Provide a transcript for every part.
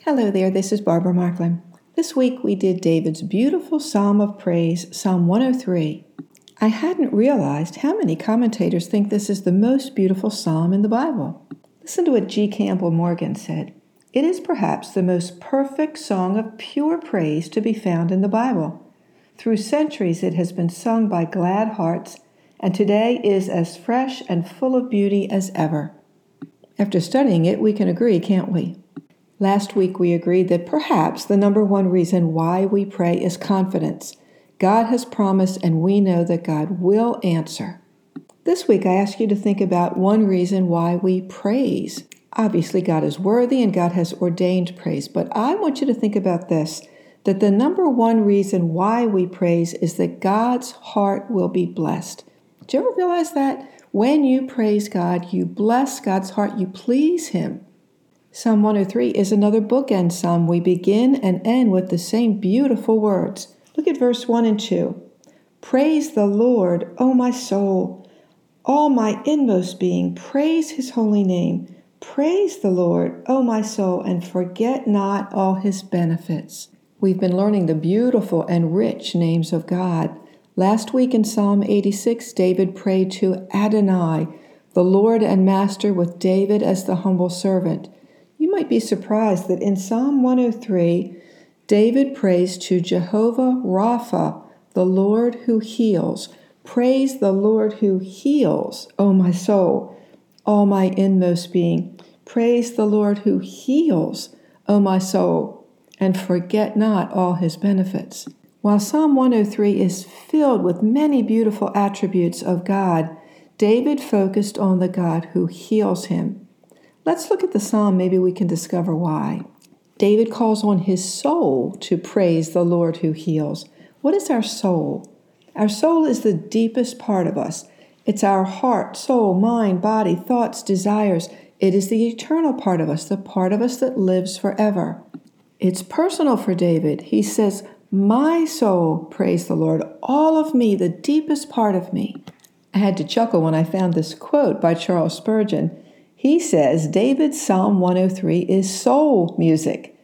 Hello there, this is Barbara Marklin. This week we did David's beautiful Psalm of Praise, Psalm 103. I hadn't realized how many commentators think this is the most beautiful psalm in the Bible. Listen to what G. Campbell Morgan said. It is perhaps the most perfect song of pure praise to be found in the Bible. Through centuries it has been sung by glad hearts, and today is as fresh and full of beauty as ever. After studying it, we can agree, can't we? Last week we agreed that perhaps the number one reason why we pray is confidence. God has promised and we know that God will answer. This week I ask you to think about one reason why we praise. Obviously God is worthy and God has ordained praise, but I want you to think about this, that the number one reason why we praise is that God's heart will be blessed. Did you ever realize that? When you praise God, you bless God's heart, you please Him. Psalm 103 is another bookend psalm. We begin and end with the same beautiful words. Look at verse 1 and 2. Praise the Lord, O my soul, all my inmost being, praise His holy name. Praise the Lord, O my soul, and forget not all His benefits. We've been learning the beautiful and rich names of God. Last week in Psalm 86, David prayed to Adonai, the Lord and Master, with David as the humble servant. You might be surprised that in Psalm 103, David prays to Jehovah Rapha, the Lord who heals. Praise the Lord who heals, O my soul, all my inmost being. Praise the Lord who heals, O my soul, and forget not all His benefits. While Psalm 103 is filled with many beautiful attributes of God, David focused on the God who heals him. Let's look at the psalm. Maybe we can discover why. David calls on his soul to praise the Lord who heals. What is our soul? Our soul is the deepest part of us. It's our heart, soul, mind, body, thoughts, desires. It is the eternal part of us, the part of us that lives forever. It's personal for David. He says, my soul, praise the Lord, all of me, the deepest part of me. I had to chuckle when I found this quote by Charles Spurgeon. He says David's Psalm 103 is soul music.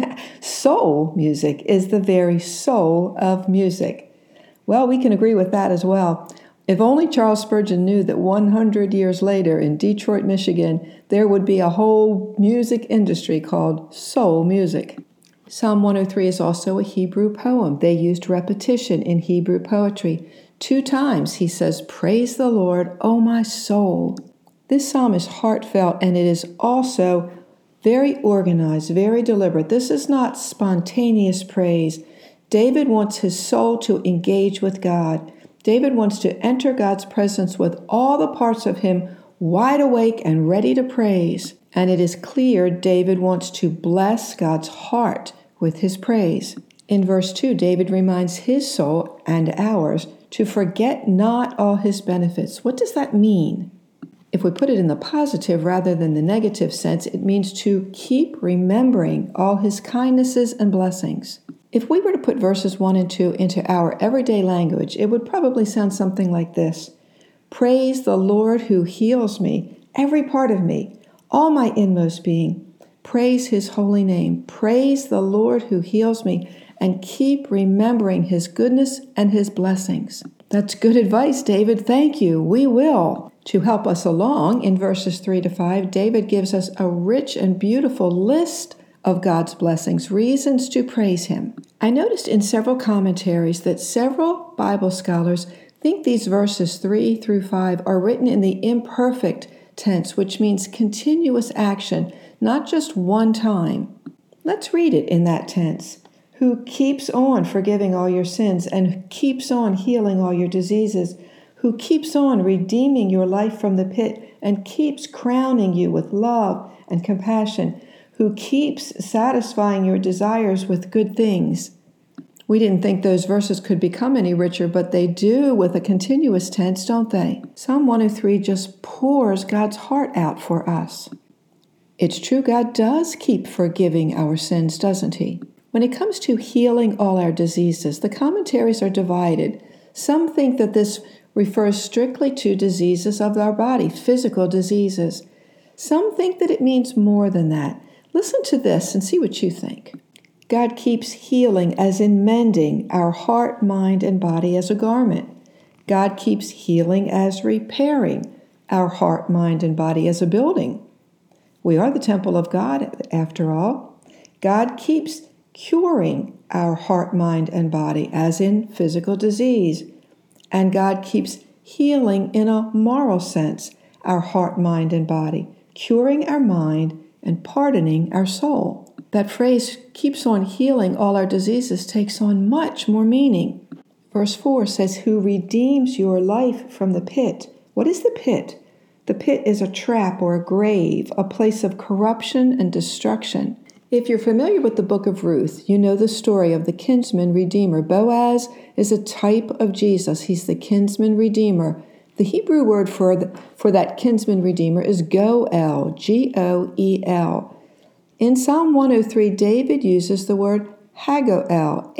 Soul music is the very soul of music. Well, we can agree with that as well. If only Charles Spurgeon knew that 100 years later in Detroit, Michigan, there would be a whole music industry called soul music. Psalm 103 is also a Hebrew poem. They used repetition in Hebrew poetry. 2 times he says, praise the Lord, O my soul. This psalm is heartfelt and it is also very organized, very deliberate. This is not spontaneous praise. David wants his soul to engage with God. David wants to enter God's presence with all the parts of him wide awake and ready to praise. And it is clear David wants to bless God's heart with his praise. In verse 2, David reminds his soul and ours to forget not all His benefits. What does that mean? If we put it in the positive rather than the negative sense, it means to keep remembering all His kindnesses and blessings. If we were to put verses 1 and 2 into our everyday language, it would probably sound something like this. Praise the Lord who heals me, every part of me, all my inmost being. Praise His holy name. Praise the Lord who heals me, and keep remembering His goodness and His blessings. That's good advice, David. Thank you. We will. To help us along, in verses 3 to 5, David gives us a rich and beautiful list of God's blessings, reasons to praise Him. I noticed in several commentaries that several Bible scholars think these verses 3 through 5 are written in the imperfect tense, which means continuous action, not just one time. Let's read it in that tense. Who keeps on forgiving all your sins and keeps on healing all your diseases, who keeps on redeeming your life from the pit and keeps crowning you with love and compassion, who keeps satisfying your desires with good things. We didn't think those verses could become any richer, but they do with a continuous tense, don't they? Psalm 103 just pours God's heart out for us. It's true, God does keep forgiving our sins, doesn't He? When it comes to healing all our diseases, the commentaries are divided. Some think that this refers strictly to diseases of our body, physical diseases. Some think that it means more than that, Listen to this and see what you think. God keeps healing, as in mending, our heart, mind, and body as a garment. God keeps healing as repairing our heart, mind, and body as a building. We are the temple of God, after all. God keeps curing our heart, mind, and body, as in physical disease. And God keeps healing in a moral sense our heart, mind, and body, curing our mind and pardoning our soul. That phrase, keeps on healing all our diseases, takes on much more meaning. Verse 4 says, who redeems your life from the pit. What is the pit? The pit is a trap or a grave, a place of corruption and destruction. If you're familiar with the book of Ruth, you know the story of the kinsman redeemer. Boaz is a type of Jesus. He's the kinsman redeemer. The Hebrew word for that kinsman redeemer is Goel, Goel. In Psalm 103, David uses the word Hagoel,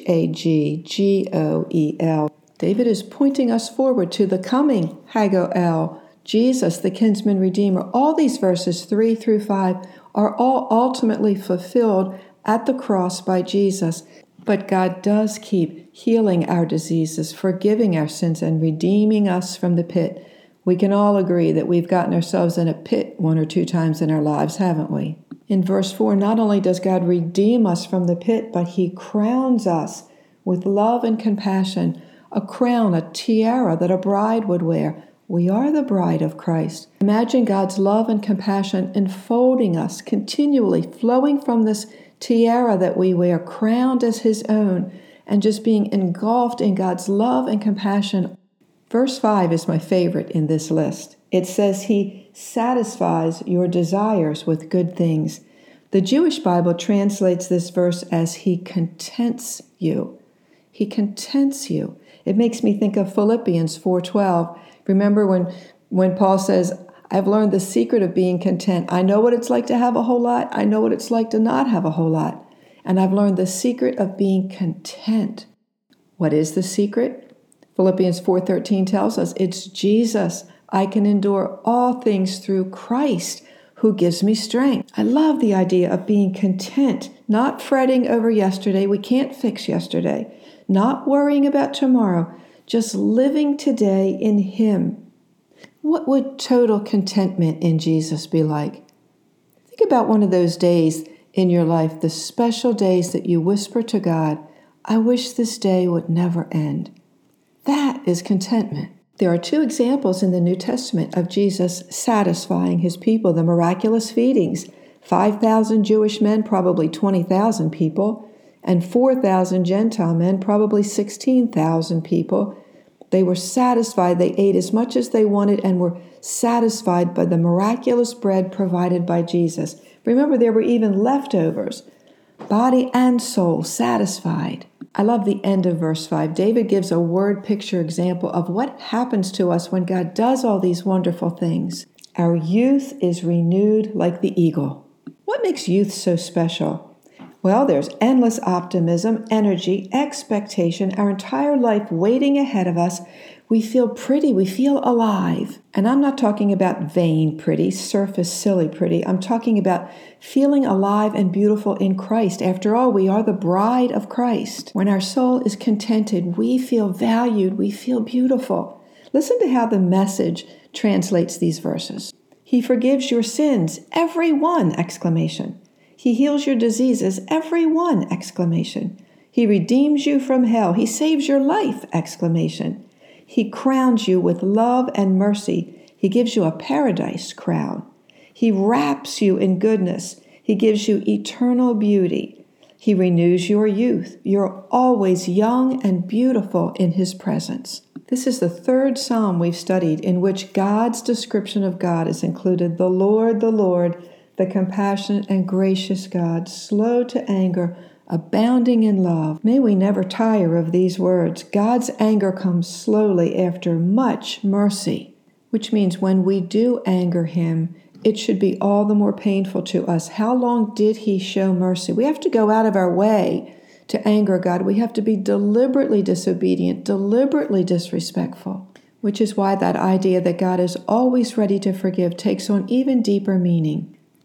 Haggoel. David is pointing us forward to the coming Hagoel, Jesus, the kinsman redeemer. All these verses 3 through 5 are all ultimately fulfilled at the cross by Jesus. But God does keep healing our diseases, forgiving our sins, and redeeming us from the pit. We can all agree that we've gotten ourselves in a pit 1 or 2 times in our lives, haven't we? In verse 4, not only does God redeem us from the pit, but He crowns us with love and compassion, a crown, a tiara that a bride would wear. We are the bride of Christ. Imagine God's love and compassion enfolding us, continually flowing from this tiara that we wear, crowned as His own, and just being engulfed in God's love and compassion. Verse 5 is my favorite in this list. It says He satisfies your desires with good things. The Jewish Bible translates this verse as He contents you. He contents you. It makes me think of Philippians 4:12. Remember when Paul says, I've learned the secret of being content. I know what it's like to have a whole lot. I know what it's like to not have a whole lot. And I've learned the secret of being content. What is the secret? Philippians 4:13 tells us it's Jesus. I can endure all things through Christ who gives me strength. I love the idea of being content, not fretting over yesterday. We can't fix yesterday. Not worrying about tomorrow, just living today in Him. What would total contentment in Jesus be like? Think about one of those days in your life, the special days that you whisper to God, I wish this day would never end. That is contentment. There are 2 examples in the New Testament of Jesus satisfying His people, the miraculous feedings, 5,000 Jewish men, probably 20,000 people, and 4,000 Gentile men, probably 16,000 people. They were satisfied. They ate as much as they wanted and were satisfied by the miraculous bread provided by Jesus. Remember, there were even leftovers, body and soul satisfied. I love the end of verse 5. David gives a word picture example of what happens to us when God does all these wonderful things. Our youth is renewed like the eagle. What makes youth so special? Well, there's endless optimism, energy, expectation, our entire life waiting ahead of us. We feel pretty, we feel alive. And I'm not talking about vain pretty, surface silly pretty. I'm talking about feeling alive and beautiful in Christ. After all, we are the bride of Christ. When our soul is contented, we feel valued, we feel beautiful. Listen to how the Message translates these verses. He forgives your sins, every one! Exclamation. He heals your diseases, every one! Exclamation. He redeems you from hell. He saves your life! Exclamation. He crowns you with love and mercy. He gives you a paradise crown. He wraps you in goodness. He gives you eternal beauty. He renews your youth. You're always young and beautiful in His presence. This is the 3rd psalm we've studied in which God's description of God is included. The Lord, the compassionate and gracious God, slow to anger, abounding in love. May we never tire of these words. God's anger comes slowly after much mercy, which means when we do anger Him, it should be all the more painful to us. How long did He show mercy? We have to go out of our way to anger God. We have to be deliberately disobedient, deliberately disrespectful, which is why that idea that God is always ready to forgive takes on even deeper meaning.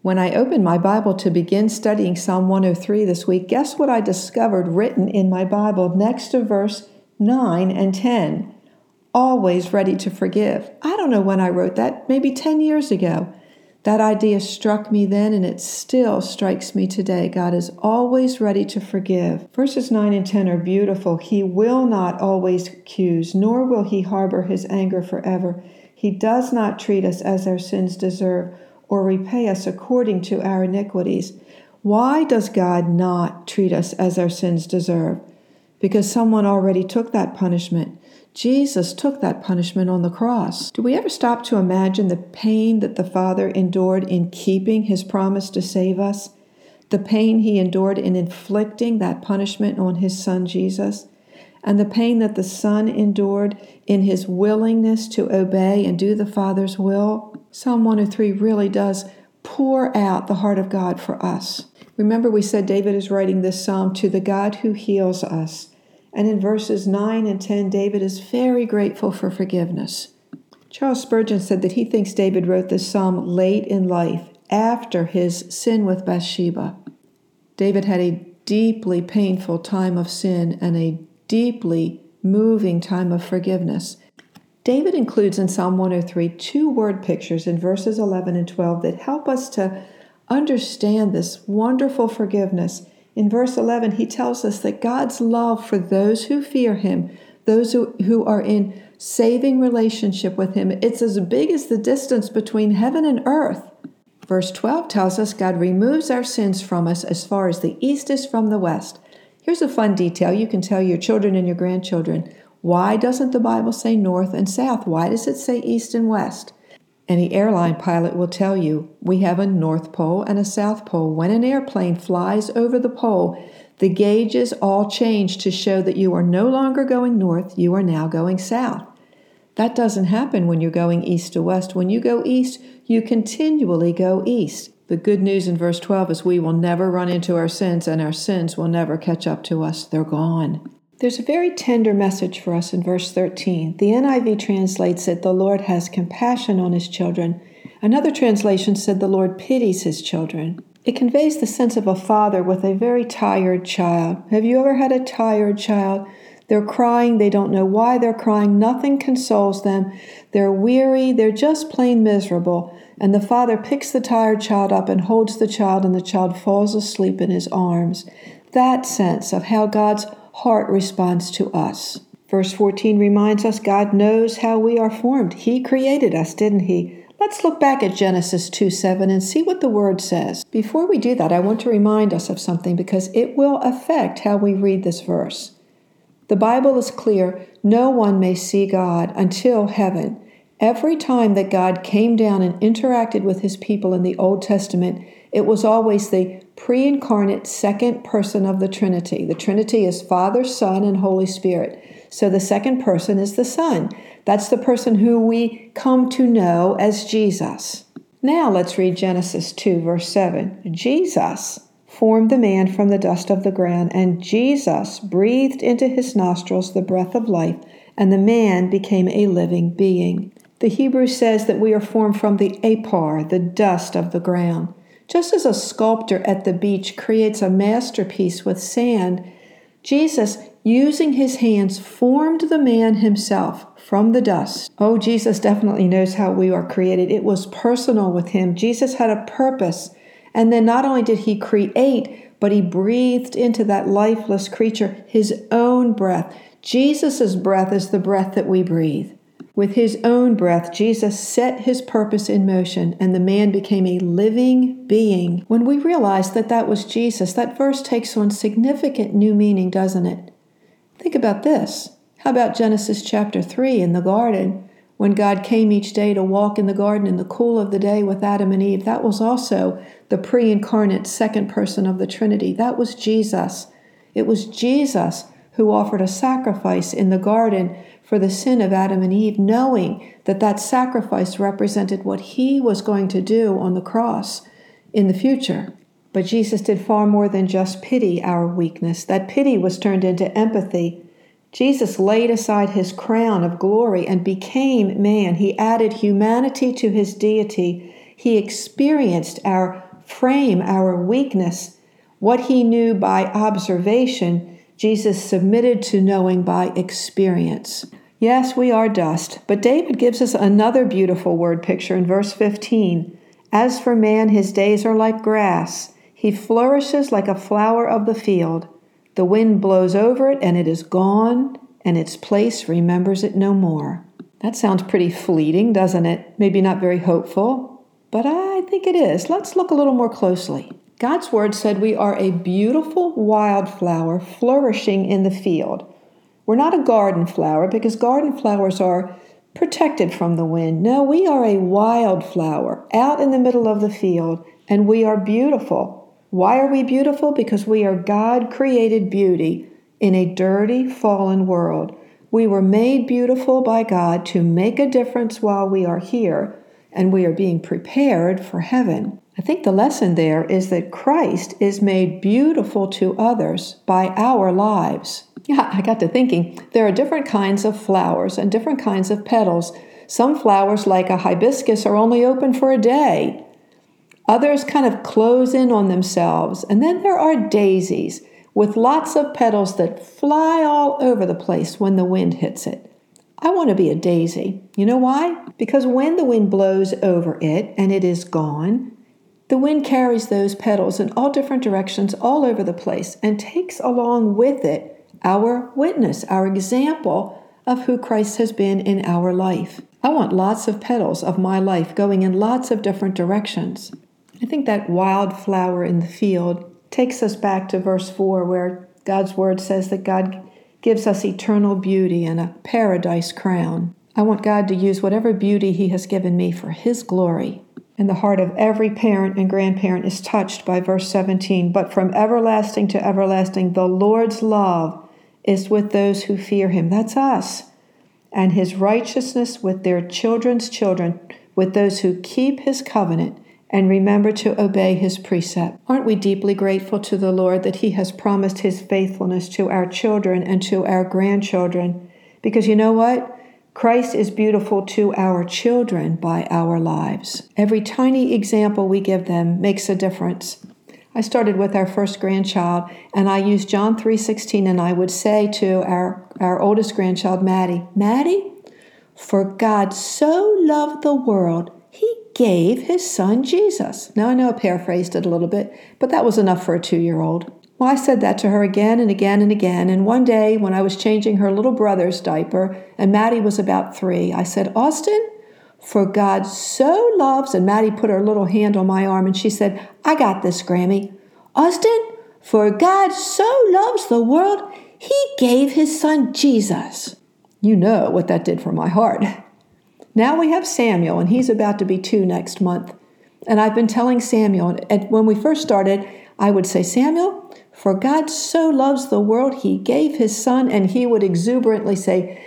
When I opened my Bible to begin studying Psalm 103 this week, guess what I discovered written in my Bible next to verse 9 and 10? Always ready to forgive. I don't know when I wrote that, maybe 10 years ago. That idea struck me then, and it still strikes me today. God is always ready to forgive. Verses 9 and 10 are beautiful. He will not always accuse, nor will he harbor his anger forever. He does not treat us as our sins deserve, or repay us according to our iniquities. Why does God not treat us as our sins deserve? Because someone already took that punishment. Jesus took that punishment on the cross. Do we ever stop to imagine the pain that the Father endured in keeping his promise to save us? The pain he endured in inflicting that punishment on his Son Jesus? And the pain that the Son endured in his willingness to obey and do the Father's will? Psalm 103 really does pour out the heart of God for us. Remember, we said David is writing this psalm to the God who heals us. And in verses 9 and 10, David is very grateful for forgiveness. Charles Spurgeon said that he thinks David wrote this psalm late in life, after his sin with Bathsheba. David had a deeply painful time of sin and a deeply moving time of forgiveness. David includes in Psalm 103 two word pictures in verses 11 and 12 that help us to understand this wonderful forgiveness. In verse 11, he tells us that God's love for those who fear him, those who are in saving relationship with him, it's as big as the distance between heaven and earth. Verse 12 tells us God removes our sins from us as far as the east is from the west. Here's a fun detail you can tell your children and your grandchildren. Why doesn't the Bible say north and south? Why does it say east and west? Any airline pilot will tell you we have a north pole and a south pole. When an airplane flies over the pole, the gauges all change to show that you are no longer going north, you are now going south. That doesn't happen when you're going east to west. When you go east, you continually go east. The good news in verse 12 is we will never run into our sins, and our sins will never catch up to us. They're gone. There's a very tender message for us in verse 13. The NIV translates it, the Lord has compassion on his children. Another translation said the Lord pities his children. It conveys the sense of a father with a very tired child. Have you ever had a tired child? They're crying, they don't know why they're crying, nothing consoles them. They're weary, they're just plain miserable. And the father picks the tired child up and holds the child, and the child falls asleep in his arms. That sense of how God's heart responds to us. Verse 14 reminds us God knows how we are formed. He created us, didn't he? Let's look back at Genesis 2:7 and see what the word says. Before we do that, I want to remind us of something because it will affect how we read this verse. The Bible is clear, no one may see God until heaven. Every time that God came down and interacted with his people in the Old Testament, it was always the pre-incarnate second person of the Trinity. The Trinity is Father, Son, and Holy Spirit. So the second person is the Son. That's the person who we come to know as Jesus. Now let's read Genesis 2, verse 7. Jesus formed the man from the dust of the ground, and Jesus breathed into his nostrils the breath of life, and the man became a living being. The Hebrew says that we are formed from the apar, the dust of the ground. Just as a sculptor at the beach creates a masterpiece with sand, Jesus, using his hands, formed the man himself from the dust. Oh, Jesus definitely knows how we are created. It was personal with him. Jesus had a purpose. And then not only did he create, but he breathed into that lifeless creature his own breath. Jesus' breath is the breath that we breathe. With his own breath, Jesus set his purpose in motion, and the man became a living being. When we realize that that was Jesus, that verse takes on significant new meaning, doesn't it? Think about this. How about Genesis chapter 3 in the garden? When God came each day to walk in the garden in the cool of the day with Adam and Eve, that was also the pre-incarnate second person of the Trinity. That was Jesus. It was Jesus who offered a sacrifice in the garden for the sin of Adam and Eve, knowing that that sacrifice represented what he was going to do on the cross in the future. But Jesus did far more than just pity our weakness. That pity was turned into empathy. Jesus laid aside his crown of glory and became man. He added humanity to his deity. He experienced our frame, our weakness. What he knew by observation, Jesus submitted to knowing by experience. Yes, we are dust, but David gives us another beautiful word picture in verse 15. As for man, his days are like grass. He flourishes like a flower of the field. The wind blows over it, and it is gone, and its place remembers it no more. That sounds pretty fleeting, doesn't it? Maybe not very hopeful, but I think it is. Let's look a little more closely. God's word said we are a beautiful wildflower flourishing in the field. We're not a garden flower because garden flowers are protected from the wind. No, we are a wildflower out in the middle of the field, and we are beautiful. Why are we beautiful? Because we are God-created beauty in a dirty, fallen world. We were made beautiful by God to make a difference while we are here, and we are being prepared for heaven. I think the lesson there is that Christ is made beautiful to others by our lives. Yeah, I got to thinking, there are different kinds of flowers and different kinds of petals. Some flowers, like a hibiscus, are only open for a day. Others kind of close in on themselves. And then there are daisies with lots of petals that fly all over the place when the wind hits it. I want to be a daisy. You know why? Because when the wind blows over it and it is gone, the wind carries those petals in all different directions all over the place and takes along with it our witness, our example of who Christ has been in our life. I want lots of petals of my life going in lots of different directions. I think that wildflower in the field takes us back to verse 4, where God's word says that God gives us eternal beauty and a paradise crown. I want God to use whatever beauty he has given me for his glory. And the heart of every parent and grandparent is touched by verse 17. But from everlasting to everlasting, the Lord's love is with those who fear him. That's us. And his righteousness with their children's children, with those who keep his covenant and remember to obey his precept. Aren't we deeply grateful to the Lord that he has promised his faithfulness to our children and to our grandchildren? Because you know what? Christ is beautiful to our children by our lives. Every tiny example we give them makes a difference. I started with our first grandchild, and I used John 3:16, and I would say to our oldest grandchild, Maddie, for God so loved the world, he gave his son Jesus. Now, I know I paraphrased it a little bit, but that was enough for a 2-year-old. Well, I said that to her again and again and again, and one day when I was changing her little brother's diaper, and Maddie was about 3, I said, Austin, for God so loves, and Maddie put her little hand on my arm, and she said, I got this, Grammy. Austin, for God so loves the world, he gave his son Jesus. You know what that did for my heart. Now we have Samuel, and he's about to be 2 next month. And I've been telling Samuel, and when we first started, I would say, Samuel, for God so loves the world, he gave his son, and he would exuberantly say,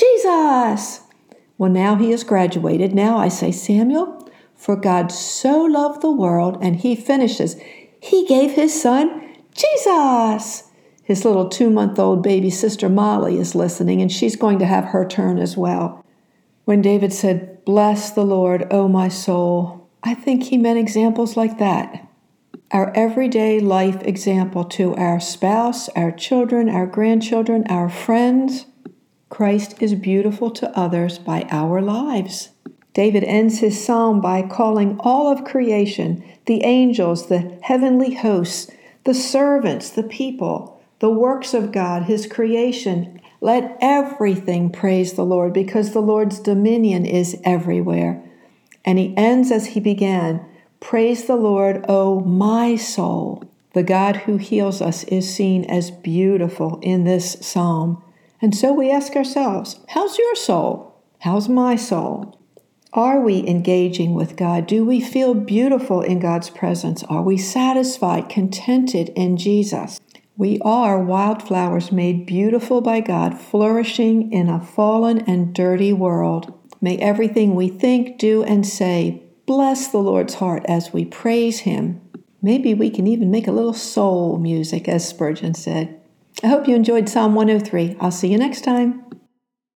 Jesus! Well, now he has graduated. Now I say, Samuel, for God so loved the world, and he finishes, he gave his son, Jesus! His little 2-month-old baby sister Molly is listening, and she's going to have her turn as well. When David said, bless the Lord, O my soul, I think he meant examples like that. Our everyday life example to our spouse, our children, our grandchildren, our friends. Christ is beautiful to others by our lives. David ends his psalm by calling all of creation, the angels, the heavenly hosts, the servants, the people, the works of God, his creation. Let everything praise the Lord, because the Lord's dominion is everywhere. And he ends as he began, praise the Lord, O my soul. The God who heals us is seen as beautiful in this psalm. And so we ask ourselves, how's your soul? How's my soul? Are we engaging with God? Do we feel beautiful in God's presence? Are we satisfied, contented in Jesus? We are wildflowers made beautiful by God, flourishing in a fallen and dirty world. May everything we think, do, and say bless the Lord's heart as we praise him. Maybe we can even make a little soul music, as Spurgeon said. I hope you enjoyed Psalm 103. I'll see you next time.